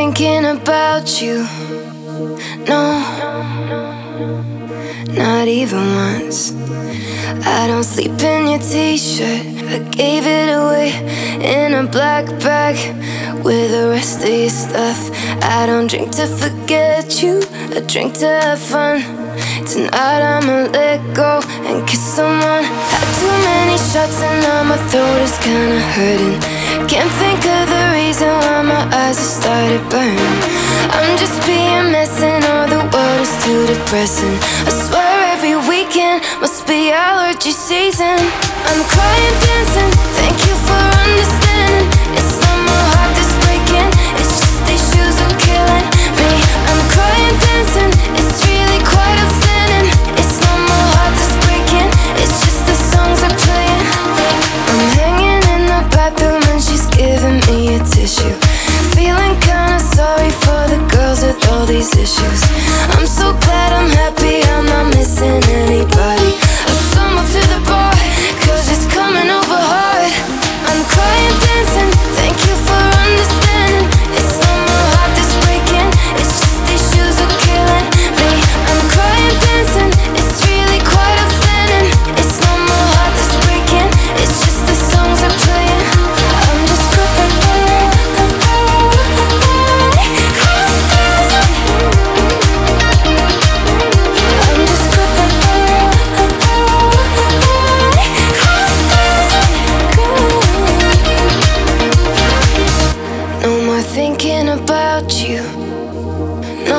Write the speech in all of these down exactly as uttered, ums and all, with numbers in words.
thinking about you. No, not even once. I don't sleep in your t-shirt. I gave it away in a black bag with the rest of your stuff. I don't drink to forget you, I drink to have fun. Tonight I'ma let go and kiss someone. Had too many shots and now my throat is kinda hurting. Can't think of the reason why my eyes have started burning. I'm just being messy and all the world is too depressing. I swear every weekend must be allergy season. I'm crying, dancing, thank you for understanding. It's not my heart that's breaking, it's just these shoes are killing me. I'm crying, dancing, it's really quite upsetting. It's not my heart that's breaking, it's just the songs are playing. I'm hanging in the bathroom and she's giving me a tissue. Feeling kinda sorry for the girls with all these issues. I'm so glad I'm happy, I'm not missing anybody. I stumble to the bar, cause it's coming over hard. I'm crying, dancing, thank you for understanding. It's not my heart that's breaking, it's just these shoes are killing me. I'm crying, dancing, it's really quite upsetting. It's not my heart that's breaking, it's just the songs are playing. I'm just crying. Thinking about you. No,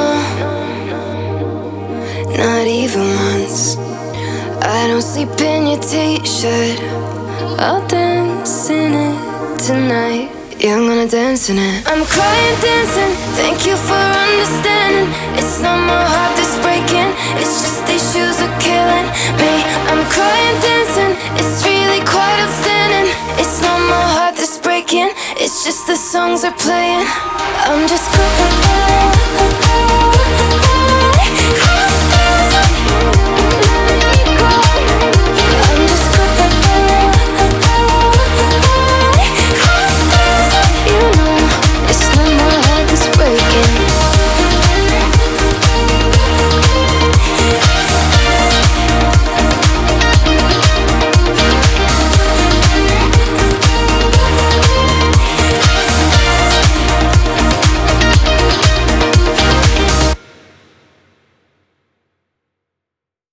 not even once. I don't sleep in your t-shirt. I'll dance in it tonight. Yeah, I'm gonna dance in it. I'm crying, dancing, thank you for understanding. It's not my heart that's breaking, it's just these shoes are killing me. I'm crying, dancing, it's really quite upsetting. It's not my heart that's breaking, it's just the songs are playing. I'm just crying.